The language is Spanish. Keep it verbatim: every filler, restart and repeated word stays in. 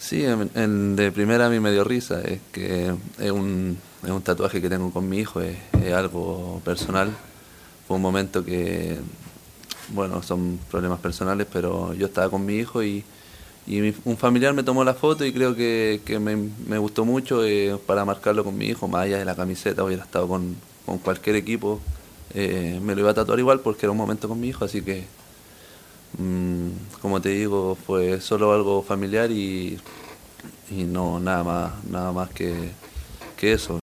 Sí, en, en- de primera a mí me dio risa, es que es un, es un tatuaje que tengo con mi hijo, es, es algo personal. Fue un momento que, bueno, son problemas personales, pero yo estaba con mi hijo y, y mi- un familiar me tomó la foto y creo que, que me, me gustó mucho eh, para marcarlo con mi hijo, más allá de la camiseta, hubiera estado con, con cualquier equipo, eh, me lo iba a tatuar igual porque era un momento con mi hijo, así que, mm, como te digo, fue solo algo familiar y, y no nada más, nada más que, que eso.